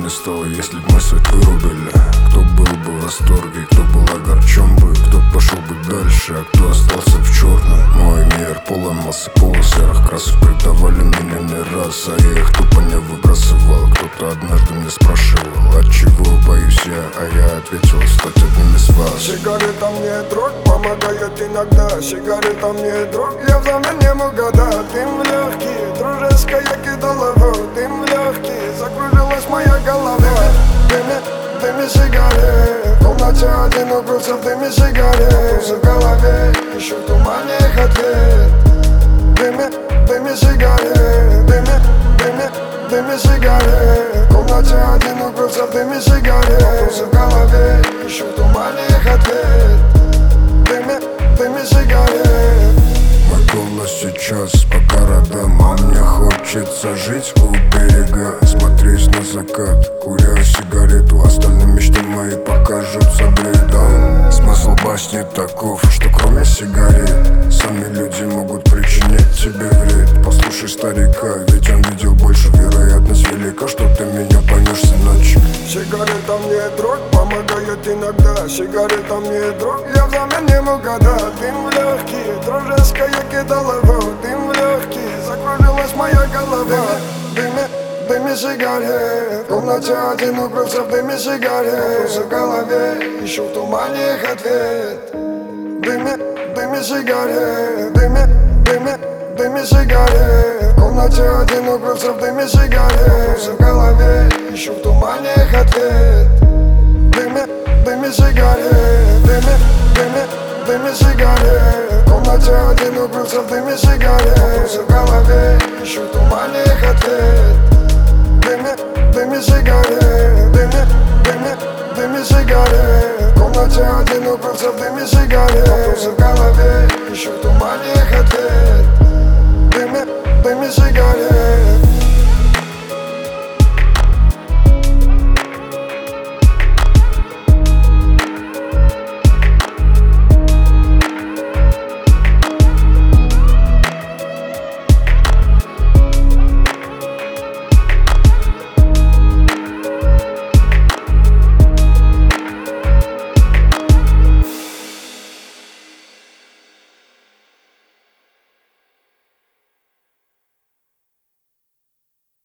не стало, если б мы свет вырубили? Кто был бы в восторге, кто был огорчен бы, кто пошел бы дальше, а кто остался в черном? Мой мир полон массы полусерых красок, предавали меня не раз, а я их тупо не выбрасывал. Кто-то однажды мне спрашивал, от чего боюсь я, а я ответил, стать одним из вас. Сигарета мне друг, помогает иногда. Сигарета мне друг, я взамен не могу дать. Дым в легкие, дружеская кидала в дым в легкие, закружилась моя голова. В дыме сигарет, в комнате один укрылся в дыме сигарет. Вопросы в голове, ищу в тумане их ответ. В дыме сигарет, в дыме сигарет. В комнате один укрылся в дыме сигарет. Вопросы в голове, ищу в тумане их ответ. В дыме сигарет. Мой голос сейчас по городам, а мне хочется жить у берега, смотреть на закат, куря сигарету. Остальные мечты мои покажутся бредом. Смысл басни таков, что кроме сигарет сами люди могут причинить тебе вред. Послушай старика, ведь он видел больше, вероятность велика, что ты меня поймешь, сыночек. Сигарета мне друг, помогает иногда. Сигарета мне друг, я взамен не могу дать. Дым в легкие, дружеская кидала в дым в легкие, закружилась моя голова. В дыме сигарет, в комнате один укрылся в дыме сигарет. Вопросы в голове, ищу в тумане их ответ. В дыме сигарет, в дыме сигарет. В комнате один укрылся в дыме сигарет. Вопросы в голове, ищу в тумане их ответ. В дыме сигарет, в дыме сигарет. В комнате один укрылся в дыме сигарет. Вопросы в голове, ищу в тумане их ответ. В дыме сигарет, в дыме сигарет. В комнате один укрылся в дыме сигарет. Вопросы в голове, ищу в тумане